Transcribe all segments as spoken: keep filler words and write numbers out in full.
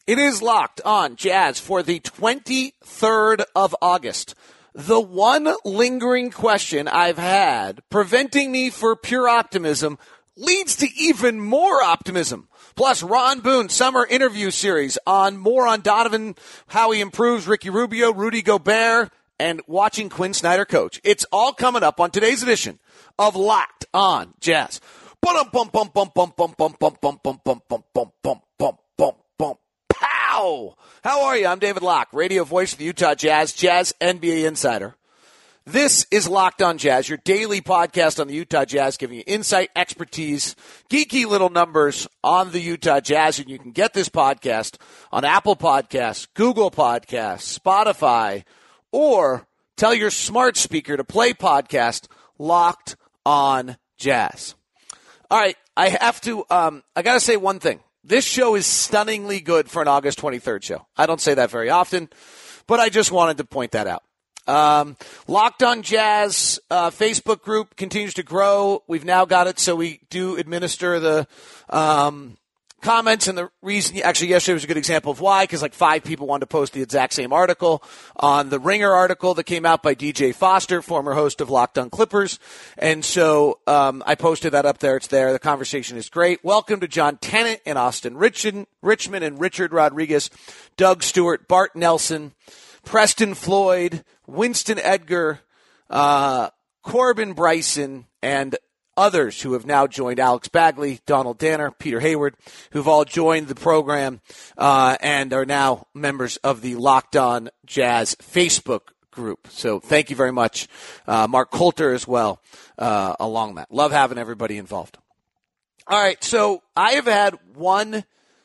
It is Locked On Jazz for the twenty-third of August. The one lingering question I've had preventing me for pure optimism leads to even more optimism. Plus, Ron Boone summer interview series on more on Donovan, how he improves, Ricky Rubio, Rudy Gobert, and watching Quinn Snyder coach. It's all coming up on today's edition of Locked On Jazz. Bum bum bum bum bum bum bum bum bum bum bum bum bum bum bum bum bum. Pow! How are you? I'm David Locke, radio voice of the Utah Jazz, Jazz N B A insider. This is Locked On Jazz, your daily podcast on the Utah Jazz, giving you insight, expertise, geeky little numbers on the Utah Jazz. And you can get this podcast on Apple Podcasts, Google Podcasts, Spotify, or tell your smart speaker to play podcast Locked On Jazz. All right, I have to, um, I got to say one thing. This show is stunningly good for an August twenty-third show. I don't say that very often, but I just wanted to point that out. Um, Locked On Jazz uh, Facebook group continues to grow. We've now got it so we do administer the um, comments, and the reason, actually yesterday was a good example of why, because like five people wanted to post the exact same article on the Ringer article that came out by D J Foster, former host of Locked On Clippers. And so um, I posted that up there. It's there. The conversation is great. Welcome to John Tennant and Austin Richmond, Richmond and Richard Rodriguez, Doug Stewart, Bart Nelson, Preston Floyd, Winston Edgar, uh, Corbin Bryson, and others who have now joined, Alex Bagley, Donald Danner, Peter Hayward, who've all joined the program uh, and are now members of the Locked On Jazz Facebook group. So thank you very much. Uh, Mark Coulter as well uh, along that. Love having everybody involved. All right, so I have had one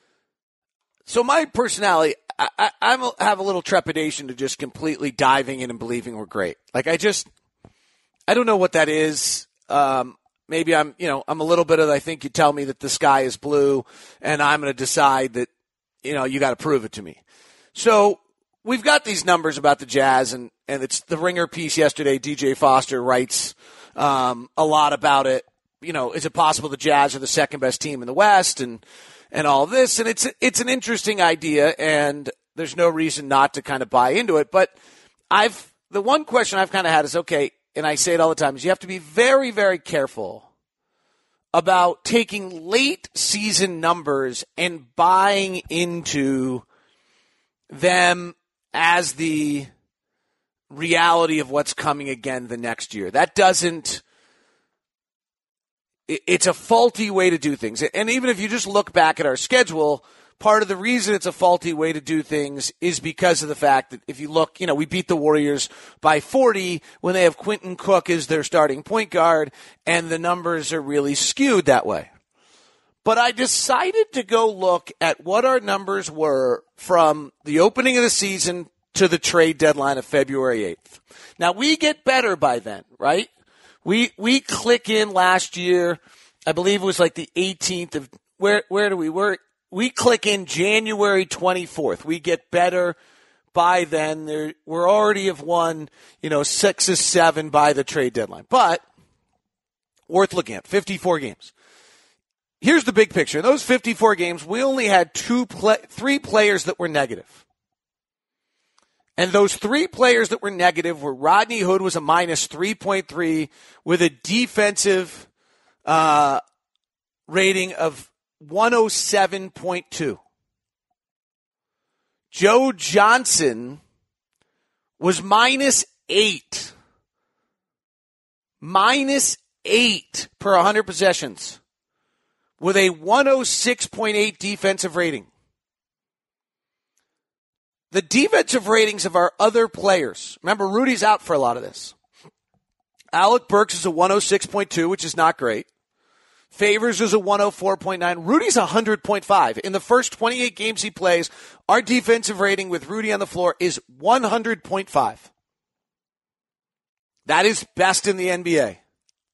– so my personality – I, I I'm a, have a little trepidation to just completely diving in and believing we're great. Like I just – I don't know what that is. Um Maybe I'm, you know, I'm a little bit of, I think you tell me that the sky is blue and I'm going to decide that, you know, you got to prove it to me. So we've got these numbers about the Jazz, and, and it's the Ringer piece yesterday. D J Foster writes um, a lot about it. You know, is it possible the Jazz are the second best team in the West and, and all this? And it's, it's an interesting idea, and there's no reason not to kind of buy into it. But I've, the one question I've kind of had is, okay, and I say it all the time, is you have to be very, very careful about taking late season numbers and buying into them as the reality of what's coming again the next year. That doesn't, it's a faulty way to do things. And even if you just look back at our schedule, part of the reason it's a faulty way to do things is because of the fact that if you look, you know, we beat the Warriors by forty when they have Quentin Cook as their starting point guard, and the numbers are really skewed that way. But I decided to go look at what our numbers were from the opening of the season to the trade deadline of February eighth. Now, we get better by then, right? We we click in last year, I believe it was like the eighteenth of, where where do we, we're, We click in January twenty-fourth. We get better by then. There, we're already have won, you know, six or seven by the trade deadline. But worth looking at, fifty-four games. Here's the big picture. In those fifty-four games, we only had two, play, three players that were negative. And those three players that were negative were Rodney Hood was a minus three point three with a defensive uh, rating of one oh seven point two. Joe Johnson was minus eight. Minus eight per one hundred possessions with a one oh six point eight defensive rating. The defensive ratings of our other players, remember Rudy's out for a lot of this. Alec Burks is a one oh six point two, which is not great. Favors is a one oh four point nine. Rudy's one hundred point five. In the first twenty-eight games he plays, our defensive rating with Rudy on the floor is one hundred point five. That is best in the N B A.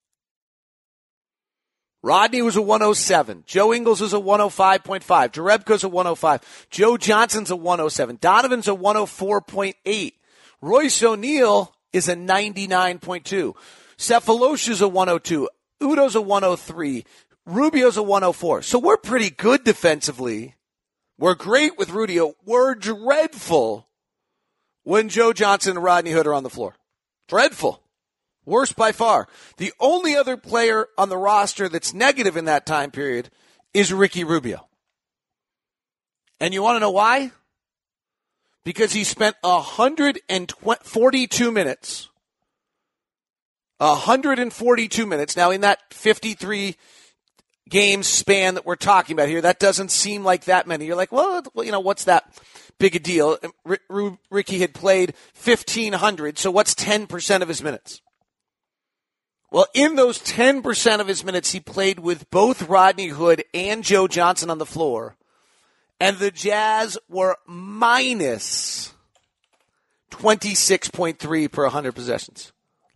Rodney was a one oh seven. Joe Ingles was a one oh five point five. Jerebko's a one oh five. Joe Johnson's a one oh seven. Donovan's a one oh four point eight. Royce O'Neal is a ninety-nine point two. Cephalosha's a one oh two. Udo's a one oh three. Rubio's a one oh four. So we're pretty good defensively were great with Rudy, were dreadful when Joe Johnson and Rodney Hood are on the floor. Dreadful. Worst by far. The only other player on the roster that's negative in that time period is Ricky Rubio. And you want to know why? Because he spent one hundred forty-two minutes. one hundred forty-two minutes. Now, in that fifty-three game span that we're talking about here, that doesn't seem like that many. You're like, well, you know, what's that big a deal? R- R- Ricky had played fifteen hundred, so what's ten percent of his minutes? Well, in those ten percent of his minutes, he played with both Rodney Hood and Joe Johnson on the floor, and the Jazz were minus twenty-six point three per one hundred possessions.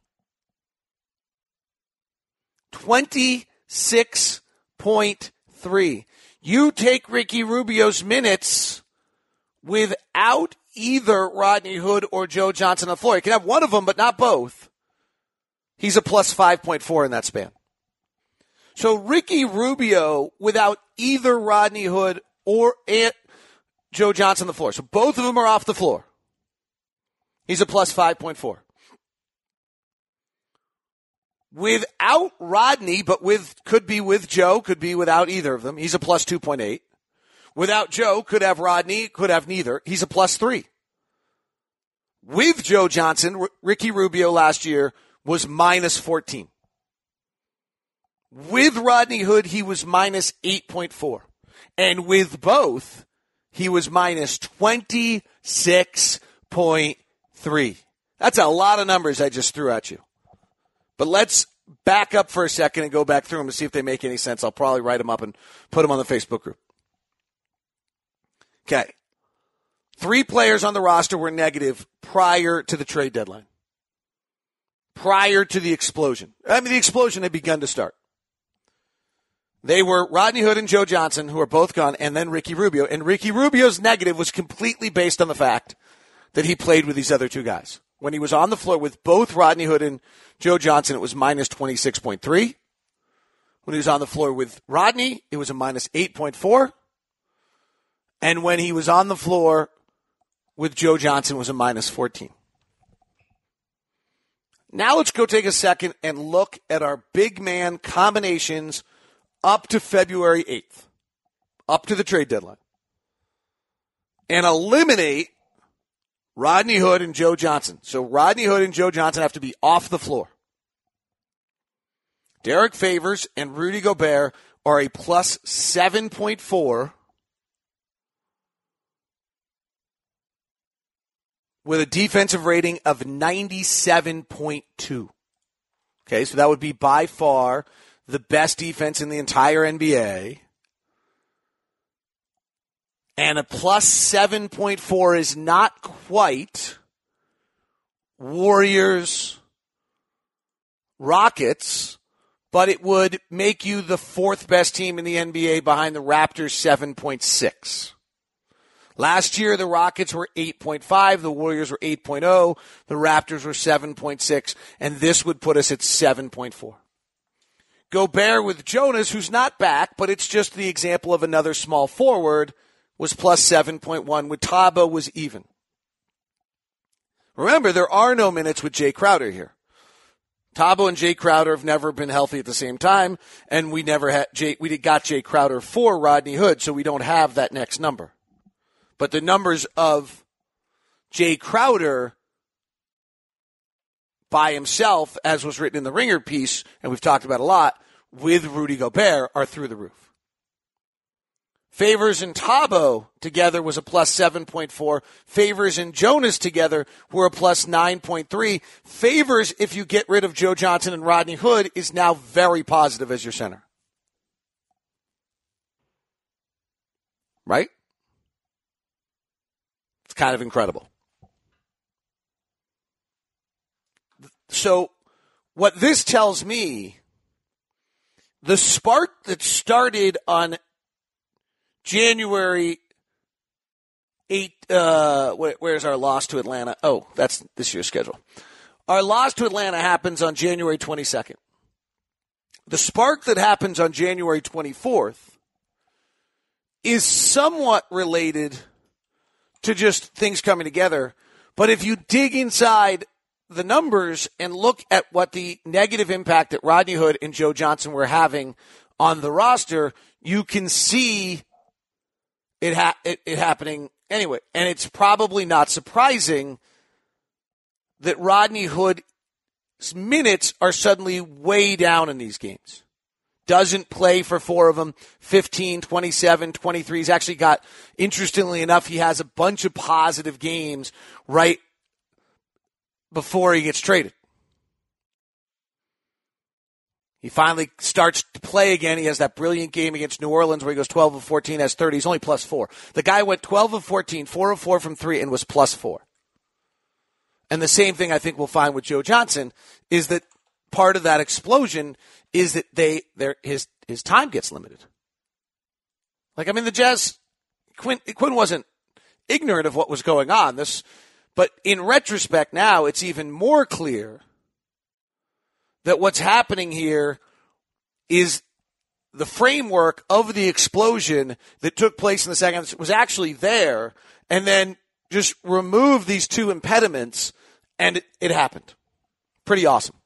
twenty-six point three. You take Ricky Rubio's minutes without either Rodney Hood or Joe Johnson on the floor. You can have one of them, but not both. He's a plus five point four in that span. So Ricky Rubio without either Rodney Hood or Joe Johnson on the floor. So both of them are off the floor. He's a plus five point four. Without Rodney, but with could be with Joe, could be without either of them, he's a plus two point eight. Without Joe, could have Rodney, could have neither. He's a plus three. With Joe Johnson, R- Ricky Rubio last year was minus fourteen. With Rodney Hood, he was minus eight point four. And with both, he was minus twenty-six point three. That's a lot of numbers I just threw at you. But let's back up for a second and go back through them to see if they make any sense. I'll probably write them up and put them on the Facebook group. Okay. Three players on the roster were negative prior to the trade deadline. Prior to the explosion. I mean, the explosion had begun to start. They were Rodney Hood and Joe Johnson, who are both gone, and then Ricky Rubio. And Ricky Rubio's negative was completely based on the fact that he played with these other two guys. When he was on the floor with both Rodney Hood and Joe Johnson, it was minus twenty-six point three. When he was on the floor with Rodney, it was a minus eight point four. And when he was on the floor with Joe Johnson, it was a minus fourteen. Now let's go take a second and look at our big man combinations up to February eighth, up to the trade deadline, and eliminate Rodney Hood and Joe Johnson. So Rodney Hood and Joe Johnson have to be off the floor. Derek Favors and Rudy Gobert are a plus seven point four with a defensive rating of ninety-seven point two. Okay, so that would be by far the best defense in the entire N B A. And a plus seven point four is not quite Warriors, Rockets, but it would make you the fourth best team in the N B A behind the Raptors, seven point six. Last year, the Rockets were eight point five, the Warriors were eight point oh, the Raptors were seven point six, and this would put us at seven point four. Gobert with Jonas, who's not back, but it's just the example of another small forward, was plus seven point one. With Tabo was even. Remember, there are no minutes with Jay Crowder here. Tabo and Jay Crowder have never been healthy at the same time, and we never had Jay, we got Jay Crowder for Rodney Hood, so we don't have that next number. But the numbers of Jay Crowder by himself, as was written in the Ringer piece, and we've talked about a lot, with Rudy Gobert, are through the roof. Favors and Tabo together was a plus seven point four. Favors and Jonas together were a plus nine point three. Favors, if you get rid of Joe Johnson and Rodney Hood, is now very positive as your center. Right? It's kind of incredible. So what this tells me, the spark that started on January eighth, uh, where, where's our loss to Atlanta? Oh, that's this year's schedule. Our loss to Atlanta happens on January twenty-second. The spark that happens on January twenty-fourth is somewhat related to just things coming together. But if you dig inside the numbers and look at what the negative impact that Rodney Hood and Joe Johnson were having on the roster, you can see it, ha- it, it happening anyway. And it's probably not surprising that Rodney Hood's minutes are suddenly way down in these games. Doesn't play for four of them, fifteen, twenty-seven, twenty-three. He's actually got, interestingly enough, he has a bunch of positive games right before he gets traded. He finally starts to play again. He has that brilliant game against New Orleans where he goes twelve of fourteen, has thirty. He's only plus four. The guy went twelve of fourteen, four of four from three, and was plus four. And the same thing I think we'll find with Joe Johnson is that part of that explosion is that they their his his time gets limited. Like, I mean, the Jazz, Quinn, Quinn wasn't ignorant of what was going on. This, but in retrospect now, it's even more clear that what's happening here is the framework of the explosion that took place in the second was actually there, and then just remove these two impediments, and it, it happened. Pretty awesome.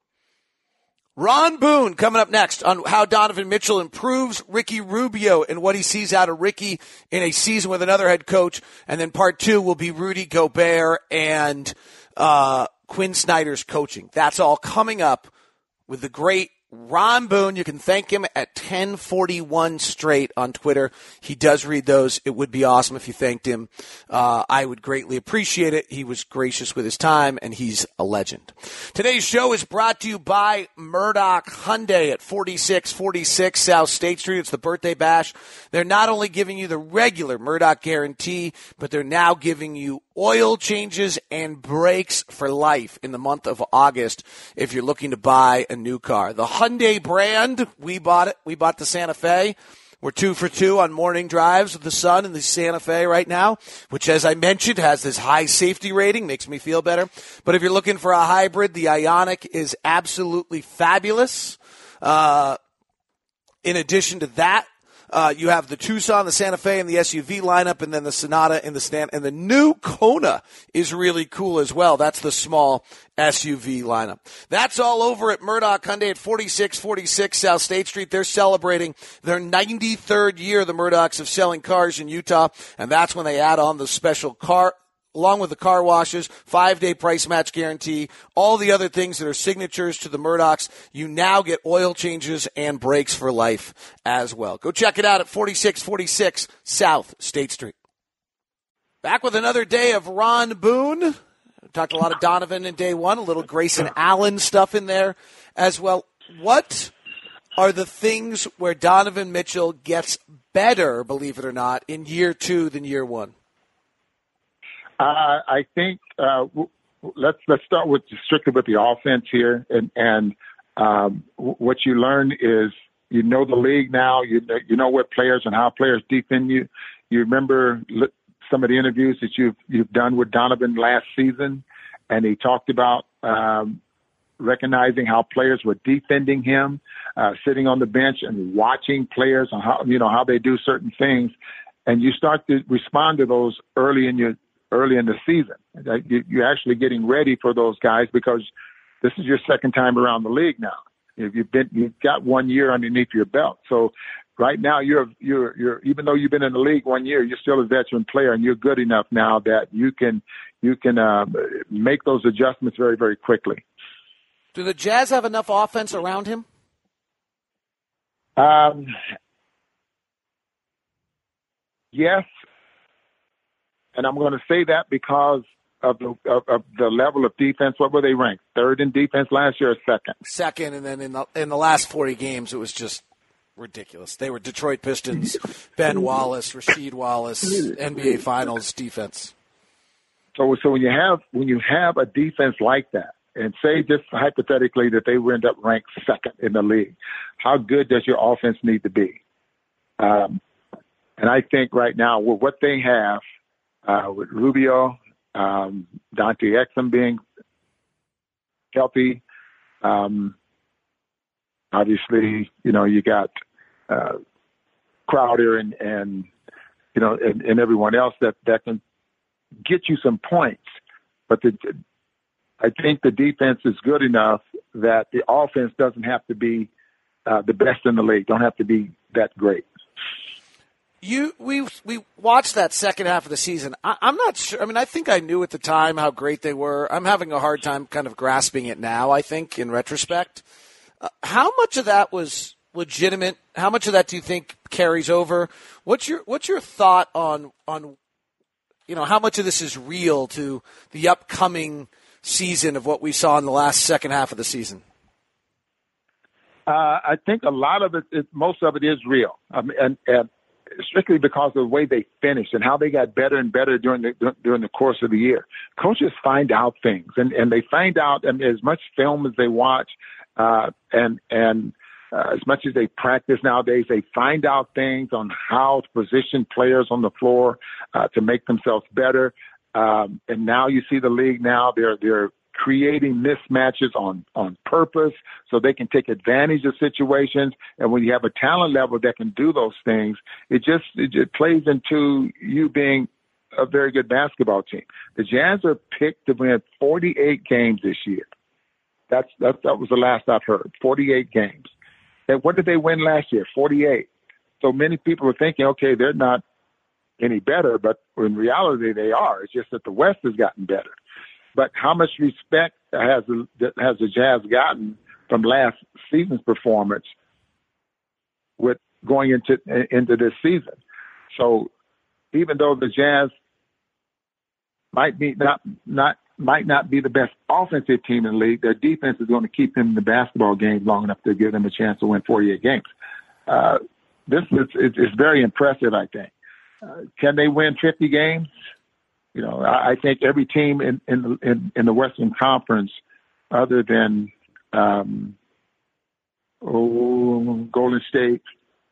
Ron Boone coming up next on how Donovan Mitchell improves Ricky Rubio and what he sees out of Ricky in a season with another head coach. And then part two will be Rudy Gobert and uh, Quinn Snyder's coaching. That's all coming up with the great Ron Boone. You can thank him at ten forty-one straight on Twitter. He does read those. It would be awesome if you thanked him. Uh, I would greatly appreciate it. He was gracious with his time, and he's a legend. Today's show is brought to you by Murdoch Hyundai at forty-six forty-six South State Street. It's the birthday bash. They're not only giving you the regular Murdoch guarantee, but they're now giving you oil changes and brakes for life in the month of August if you're looking to buy a new car. The Hyundai brand, we bought it. We bought the Santa Fe. We're two for two on morning drives with the sun in the Santa Fe right now, which, as I mentioned, has this high safety rating, makes me feel better. But if you're looking for a hybrid, the Ioniq is absolutely fabulous. Uh, in addition to that, Uh, you have the Tucson, the Santa Fe, and the S U V lineup, and then the Sonata and the Stan, and the new Kona is really cool as well. That's the small S U V lineup. That's all over at Murdoch Hyundai at forty-six forty-six South State Street. They're celebrating their ninety-third year, the Murdochs, of selling cars in Utah, and that's when they add on the special car, along with the car washes, five-day price match guarantee, all the other things that are signatures to the Murdochs. You now get oil changes and brakes for life as well. Go check it out at forty-six forty-six South State Street. Back with another day of Ron Boone. We talked a lot of Donovan in day one, a little Grayson Allen stuff in there as well. What are the things where Donovan Mitchell gets better, believe it or not, in year two than year one? Uh, I think uh, w- let's let's start with strictly with the offense here, and and um, w- what you learn is you know the league now. You you know what players and how players defend you. You remember some of the interviews that you've you've done with Donovan last season, and he talked about um, recognizing how players were defending him, uh, sitting on the bench and watching players on how you know how they do certain things, and you start to respond to those early in your early in the season. You're actually getting ready for those guys because this is your second time around the league now. You've been, you've got one year underneath your belt. So right now you're, you're, you're, even though you've been in the league one year, you're still a veteran player and you're good enough now that you can, you can uh, make those adjustments very, very quickly. Do the Jazz have enough offense around him? Um, yes. And I'm going to say that because of the of, of the level of defense. What were they ranked? Third in defense last year or second? Second, and then in the in the last forty games, it was just ridiculous. They were Detroit Pistons, Ben Wallace, Rasheed Wallace, N B A Finals defense. So, so when you have when you have a defense like that, and say just hypothetically that they would end up ranked second in the league, how good does your offense need to be? Um, and I think right now with what they have. Uh, with Rubio, um, Dante Exum being healthy, um, obviously, you know, you got uh, Crowder and, and you know, and, and everyone else that, that can get you some points. But the, I think the defense is good enough that the offense doesn't have to be uh, the best in the league, don't have to be that great. You we we watched that second half of the season. I, I'm not sure. I mean, I think I knew at the time how great they were. I'm having a hard time kind of grasping it now, I think, in retrospect. Uh, how much of that was legitimate? How much of that do you think carries over? What's your what's your thought on on you know how much of this is real to the upcoming season of what we saw in the last second half of the season? Uh, I think a lot of it, it, most of it is real, um, and, and strictly because of the way they finished and how they got better and better during the during the course of the year. Coaches find out things, and, and they find out I mean, as much film as they watch, uh, and and uh, as much as they practice nowadays, they find out things on how to position players on the floor uh, to make themselves better. Um, and now you see the league now, they're, they're creating mismatches on, on purpose so they can take advantage of situations. And when you have a talent level that can do those things, it just, it just plays into you being a very good basketball team. The Jazz are picked to win forty-eight games this year. That's, that's, that was the last I've heard, forty-eight games. And what did they win last year? forty-eight. So many people are thinking, okay, they're not any better, but in reality they are. It's just that the West has gotten better. But how much respect has the, has the Jazz gotten from last season's performance with going into into this season? So even though the Jazz might be not not might not be the best offensive team in the league, their defense is going to keep them in the basketball game long enough to give them a chance to win forty-eight games. Uh, this is it's very impressive, I think. Uh, can they win fifty games? You know, I, I think every team in, in, in, in the Western Conference, other than um, oh, Golden State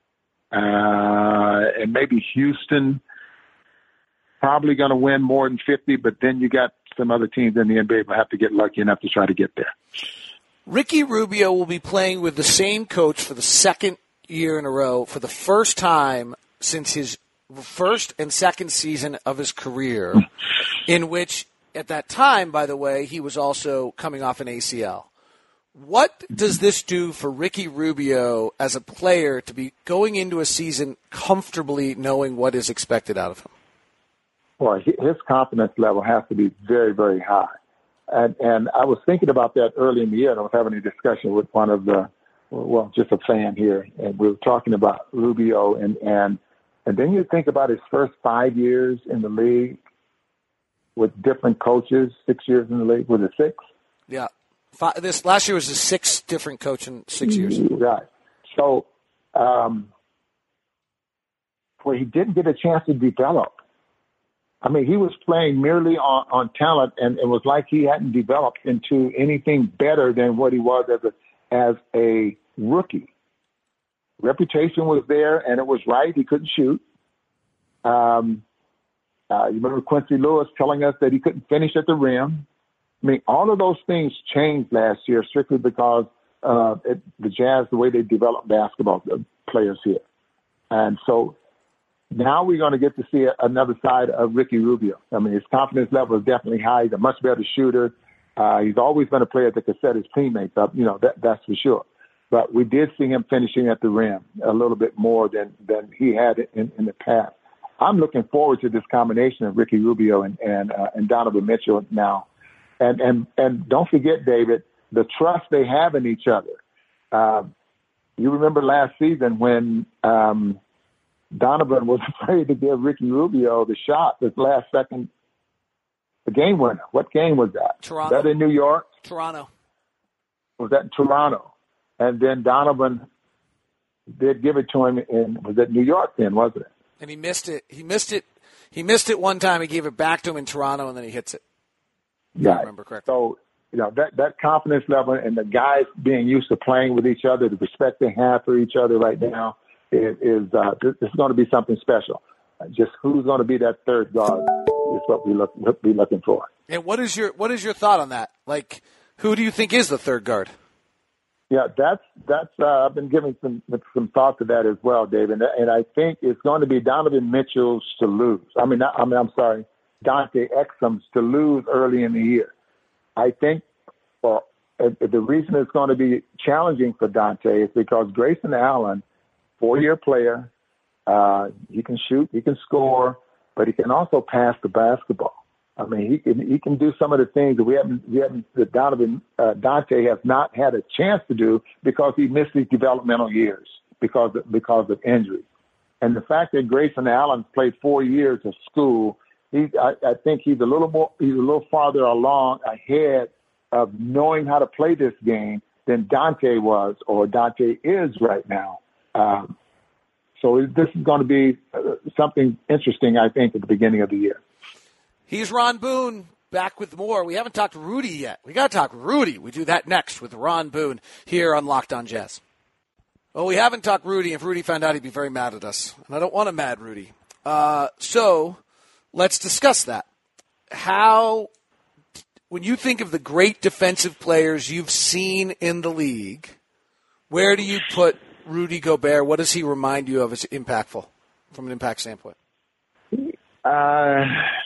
uh, and maybe Houston, probably going to win more than fifty, but then you got some other teams in the N B A will have to get lucky enough to try to get there. Ricky Rubio will be playing with the same coach for the second year in a row for the first time since his first and second season of his career, in which, at that time, by the way, he was also coming off an A C L. What does this do for Ricky Rubio as a player to be going into a season comfortably knowing what is expected out of him? Well, his confidence level has to be very, very high. And, and I was thinking about that early in the year, and I was having a discussion with one of the, well, just a fan here, and we were talking about Rubio, and, and And then you think about his first five years in the league with different coaches, six years in the league. Was it six? Yeah. Five, this last year was a six different coach in six years. Right. So, um, well, he didn't get a chance to develop. I mean, he was playing merely on, on talent, and it was like he hadn't developed into anything better than what he was as a, as a rookie. Reputation was there, and it was right. He couldn't shoot. Um, uh, you remember Quincy Lewis telling us that he couldn't finish at the rim. I mean, all of those things changed last year strictly because uh, it, the Jazz, the way they develop basketball the players here. And so now we're going to get to see another side of Ricky Rubio. I mean, his confidence level is definitely high. He's a much better shooter. Uh, he's always been a player that could set his teammates up. You know, that, that's for sure. But we did see him finishing at the rim a little bit more than, than he had in, in the past. I'm looking forward to this combination of Ricky Rubio and and, uh, and Donovan Mitchell now. And, and and don't forget, David, the trust they have in each other. Uh, you remember last season when um, Donovan was afraid to give Ricky Rubio the shot, the last second, the game winner. What game was that? Toronto. Was that in New York? Toronto. Was that in Toronto? And then Donovan did give it to him in, was it New York then, wasn't it? And he missed it. He missed it. He missed it one time. He gave it back to him in Toronto, and then he hits it. Yeah. I remember correctly. So, you know, that, that confidence level and the guys being used to playing with each other, the respect they have for each other right now is, is uh, this is going to be something special. Uh, just who's going to be that third guard is what we look, look be looking for. And what is your what is your thought on that? Like, who do you think is the third guard? Yeah, that's that's. Uh, I've been giving some some thought to that as well, Dave, and, and I think it's going to be Donovan Mitchell's to lose. I mean, I, I mean, I'm sorry, Dante Exum's to lose early in the year. I think for uh, the reason it's going to be challenging for Dante is because Grayson Allen, four-year player, uh, he can shoot, he can score, but he can also pass the basketball. I mean, he can he can do some of the things that we haven't we haven't that Donovan uh, Dante has not had a chance to do because he missed his developmental years because of, because of injury. And the fact that Grayson Allen played four years of school, he I, I think he's a little more he's a little farther along ahead of knowing how to play this game than Dante was or Dante is right now. Um, so this is going to be uh, something interesting, I think, at the beginning of the year. He's Ron Boone, back with more. We haven't talked Rudy yet. We got to talk Rudy. We do that next with Ron Boone here on Locked On Jazz. Well, we haven't talked Rudy. If Rudy found out, he'd be very mad at us. And I don't want a mad Rudy. Uh, so let's discuss that. How, when you think of the great defensive players you've seen in the league, where do you put Rudy Gobert? What does he remind you of as impactful from an impact standpoint? Uh...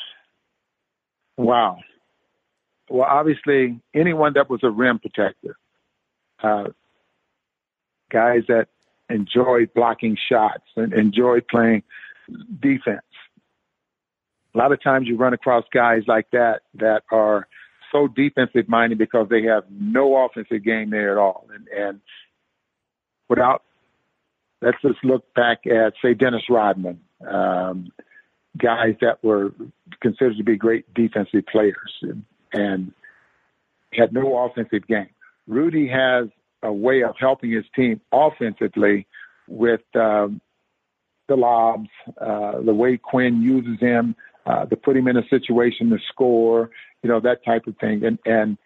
Wow. Well, obviously, anyone that was a rim protector, uh, guys that enjoyed blocking shots and enjoyed playing defense. A lot of times you run across guys like that that are so defensive minded because they have no offensive game there at all. And, and without, let's just look back at, say, Dennis Rodman. Um, guys that were considered to be great defensive players and, and had no offensive game. Rudy has a way of helping his team offensively with um, the lobs, uh, the way Quinn uses him, uh, to put him in a situation to score, you know, that type of thing. And, and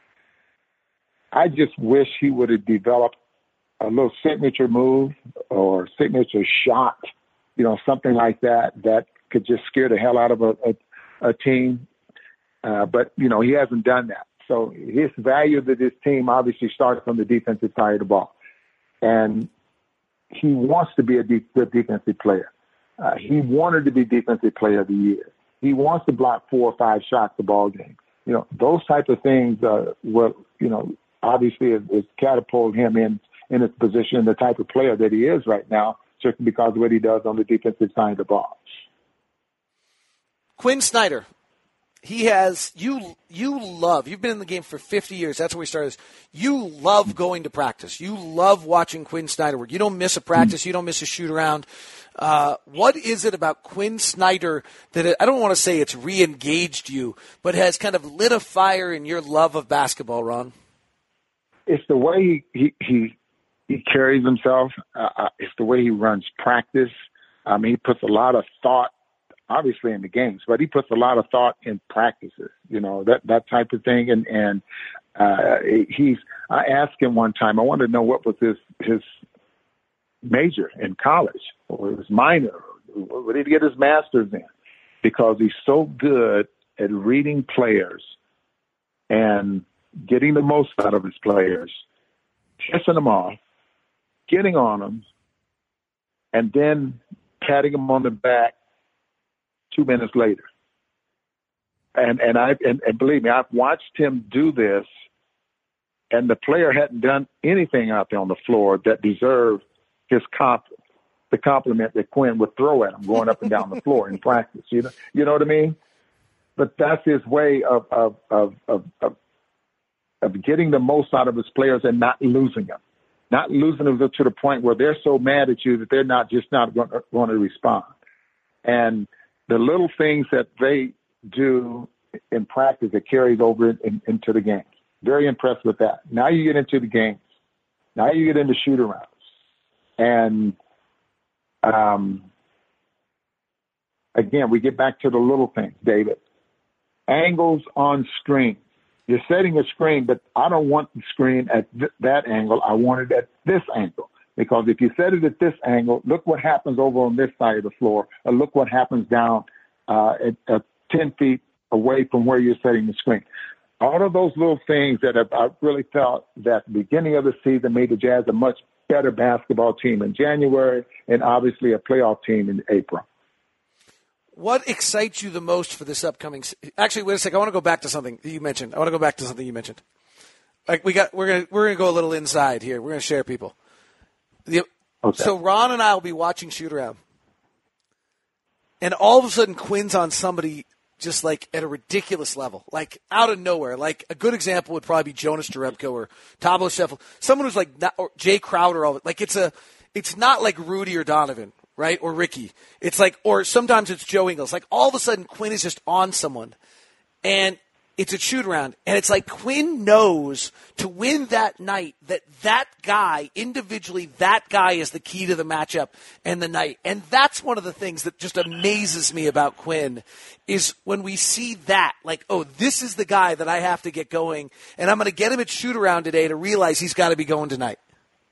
I just wish he would have developed a little signature move or signature shot, you know, something like that, that could just scare the hell out of a, a, a team. Uh, but, you know, he hasn't done that. So his value to this team obviously starts from the defensive side of the ball. And he wants to be a de- good defensive player. Uh, he wanted to be defensive player of the year. He wants to block four or five shots a ball game. You know, those type of things uh, will, you know, obviously has, has catapulted him in, in his position, the type of player that he is right now, just because of what he does on the defensive side of the ball. Quinn Snyder, he has, you you love, you've been in the game for fifty years, that's where we started this. You love going to practice. You love watching Quinn Snyder work. You don't miss a practice. You don't miss a shoot around. Uh, what is it about Quinn Snyder that, it, I don't want to say it's re-engaged you, but has kind of lit a fire in your love of basketball, Ron? It's the way he, he, he, he carries himself. Uh, it's the way he runs practice. I mean, he puts a lot of thought obviously in the games, but he puts a lot of thought in practices, you know, that, that type of thing. And, and, uh, he's, I asked him one time, I wanted to know what was his, his major in college or his minor, or where did he get his master's in? Because he's so good at reading players and getting the most out of his players, pissing them off, getting on them, and then patting them on the back two minutes later. And and I and, and believe me, I've watched him do this, and the player hadn't done anything out there on the floor that deserved his comp, the compliment that Quinn would throw at him going up and down the floor in practice. You know, you know what I mean? But that's his way of of of of, of, of getting the most out of his players and not losing them, not losing them to the point where they're so mad at you that they're not just not going to, going to respond. And the little things that they do in practice that carries over in, into the games. Very impressed with that. Now you get into the games. Now you get into shoot-arounds. And, um, again, we get back to the little things, David. Angles on screen. You're setting a screen, but I don't want the screen at th- that angle. I want it at this angle. Because if you set it at this angle, look what happens over on this side of the floor, or look what happens down uh, at, at ten feet away from where you're setting the screen. all of those little things that have, I really felt that the beginning of the season made the Jazz a much better basketball team in January and obviously a playoff team in April. What excites you the most for this upcoming se- Actually, wait a second. I want to go back to something that you mentioned. I want to go back to something you mentioned. Like we got, we're gonna we're gonna go a little inside here. We're gonna share people. The, okay. So Ron and I will be watching shoot around, and all of a sudden Quinn's on somebody just like at a ridiculous level, like out of nowhere. Like a good example would probably be Jonas Jerebko or Thabo Sheffield, someone who's like not, or Jay Crowder. All like it's a, it's not like Rudy or Donovan, right, or Ricky. It's like, or sometimes it's Joe Ingles. Like all of a sudden Quinn is just on someone, and it's a shoot around, and it's like Quinn knows to win that night that that guy, individually, that guy is the key to the matchup and the night. And that's one of the things that just amazes me about Quinn is when we see that, like, oh, this is the guy that I have to get going, and I'm going to get him at shoot around today to realize he's got to be going tonight.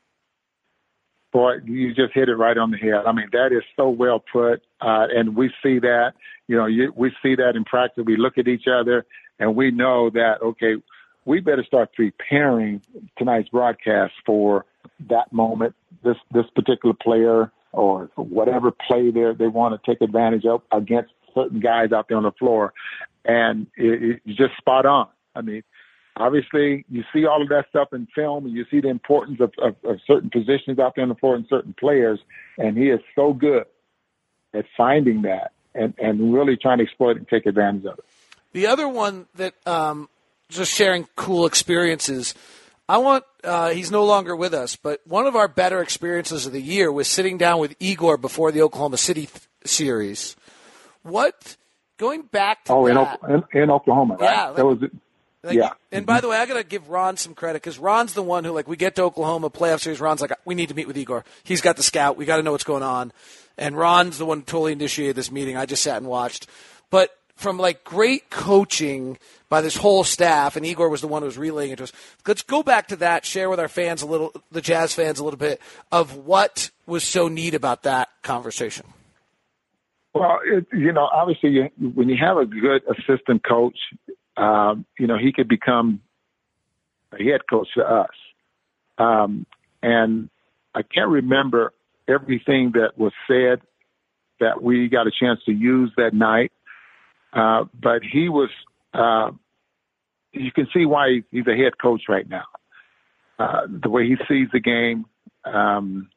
Boy, you just hit it right on the head. I mean, that is so well put, uh, and we see that. You know, you, we see that in practice. We look at each other, and we know that, okay, we better start preparing tonight's broadcast for that moment, this this particular player or whatever play they they want to take advantage of against certain guys out there on the floor. And it, it's just spot on. I mean, obviously, you see all of that stuff in film, and you see the importance of, of, of certain positions out there on the floor and certain players, and he is so good at finding that and, and really trying to exploit and take advantage of it. The other one that um, just sharing cool experiences, I want, uh, he's no longer with us, but one of our better experiences of the year was sitting down with Igor before the Oklahoma City th- series. What, going back to oh, that. Oh, in, in, in Oklahoma, right? Yeah. Like, that was it. Like, yeah. And by the way, I got to give Ron some credit because Ron's the one who, like, we get to Oklahoma playoff series. Ron's like, we need to meet with Igor. He's got the scout. We got to know what's going on. And Ron's the one who totally initiated this meeting. I just sat and watched. But from, like, great coaching by this whole staff, and Igor was the one who was relaying it to us. Let's go back to that, share with our fans a little, the Jazz fans a little bit of what was so neat about that conversation. Well, it, you know, obviously, you, when you have a good assistant coach, um, you know, he could become a head coach to us. Um, and I can't remember everything that was said that we got a chance to use that night. Uh, but he was, uh, you can see why he's a head coach right now. Uh, the way he sees the game. Um,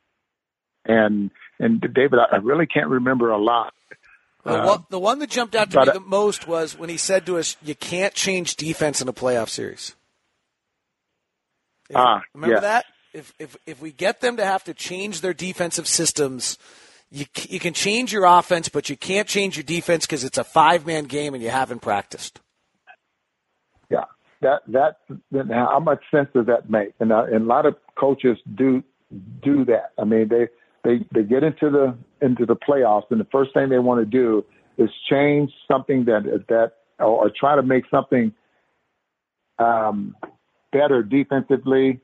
and, and David, I really can't remember a lot. The uh, one, the one that jumped out to but, me the most was when he said to us, you can't change defense in a playoff series. If, ah, remember yeah. that? If, if, if we get them to have to change their defensive systems, You you can change your offense, but you can't change your defense because it's a five-man game and you haven't practiced. Yeah, that that, that how much sense does that make? And, uh, and a lot of coaches do do that. I mean, they, they they get into the into the playoffs, and the first thing they want to do is change something that that or, or try to make something um, better defensively,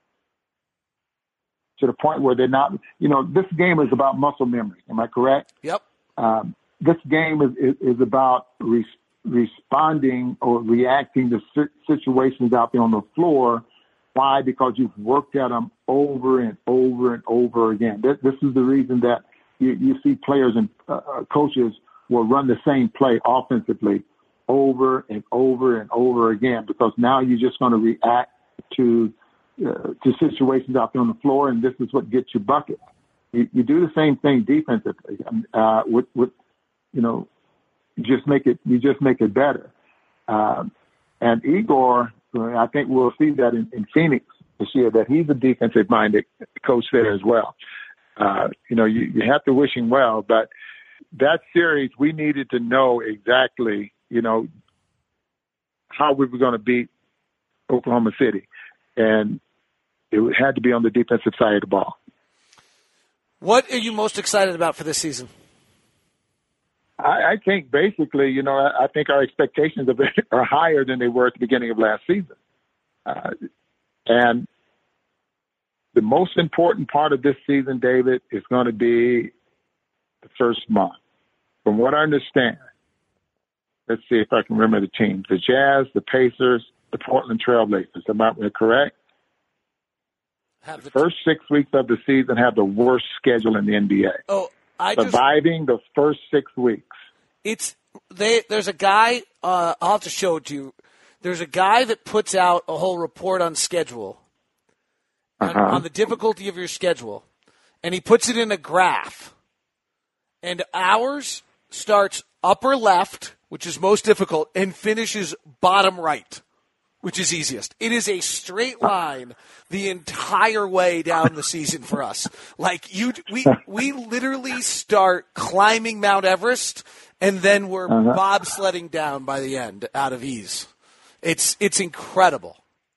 to the point where they're not, you know, this game is about muscle memory. Am I correct? Yep. Um, this game is, is, is about re- responding or reacting to si- situations out there on the floor. Why? Because you've worked at them over and over and over again. This, this is the reason that you, you see players and uh, coaches will run the same play offensively over and over and over again, because now you're just going to react to Uh, to situations out there on the floor, and this is what gets you buckets. You, you do the same thing defensively. Uh, with, with, you know, you just make it. You just make it better. Um, and Igor, I think we'll see that in, in Phoenix this year, that he's a defensive-minded coach there as well. Uh, you know, you, you have to wish him well, but that series we needed to know exactly, you know, how we were going to beat Oklahoma City, and it had to be on the defensive side of the ball. What are you most excited about for this season? I, I think basically, you know, I, I think our expectations of it are higher than they were at the beginning of last season. Uh, and the most important part of this season, David, is going to be the first month. From what I understand, let's see if I can remember the teams. The Jazz, the Pacers, the Portland Trailblazers. Am I correct? Have the first six weeks of the season have the worst schedule in the N B A. Oh, I Surviving just, the first six weeks. It's they. There's a guy. Uh, I'll have to show it to you. There's a guy that puts out a whole report on schedule, uh-huh. on, on the difficulty of your schedule, and he puts it in a graph. And ours starts upper left, which is most difficult, and finishes bottom right, which is easiest. It is a straight line the entire way down the season for us. Like you, we we literally start climbing Mount Everest, and then we're uh-huh. bobsledding down by the end out of ease. It's it's incredible.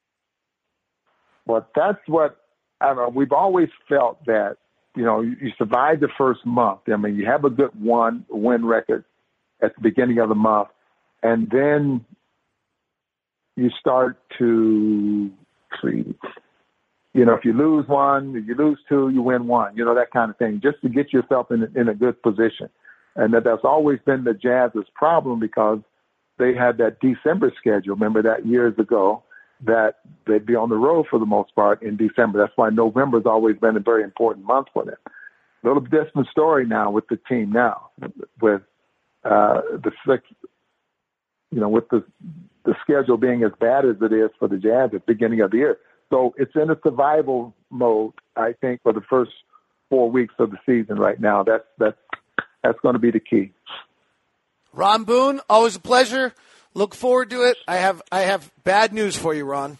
Well, that's what I don't know. We've always felt that, you know, you, you survive the first month. I mean, you have a good one win record at the beginning of the month, and then you start to see, you know, if you lose one, if you lose two, you win one, you know, that kind of thing, just to get yourself in, in a good position. And that that's always been the Jazz's problem, because they had that December schedule. Remember that years ago, that they'd be on the road for the most part in December. That's why November has always been a very important month for them. A little different story now with the team now, with uh, the six, you know, with the the schedule being as bad as it is for the Jazz at the beginning of the year. So it's in a survival mode, I think, for the first four weeks of the season right now. That's that's that's going to be the key. Ron Boone, always a pleasure. Look forward to it. I have I have bad news for you, Ron.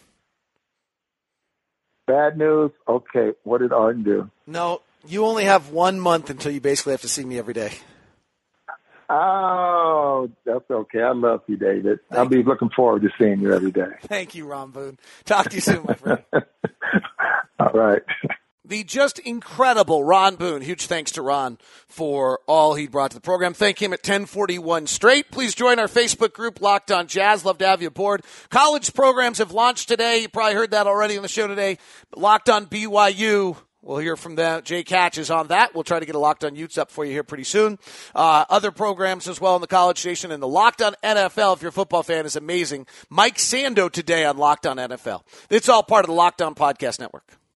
Bad news? Okay, what did Arden do? No, you only have one month until you basically have to see me every day. Oh, that's okay. I love you, David. Thank I'll be looking forward to seeing you every day. Thank you, Ron Boone. Talk to you soon, my friend. All right. The just incredible Ron Boone. Huge thanks to Ron for all he brought to the program. Thank him at ten forty-one straight. Please join our Facebook group, Locked on Jazz. Love to have you aboard. College programs have launched today. You probably heard that already on the show today. Locked on B Y U. We'll hear from them. Jay Catch is on that. We'll try to get a Locked on Utes up for you here pretty soon. Uh, other programs as well in the College Station. And the Locked on N F L, if you're a football fan, is amazing. Mike Sando today on Locked on N F L. It's all part of the Locked on Podcast Network.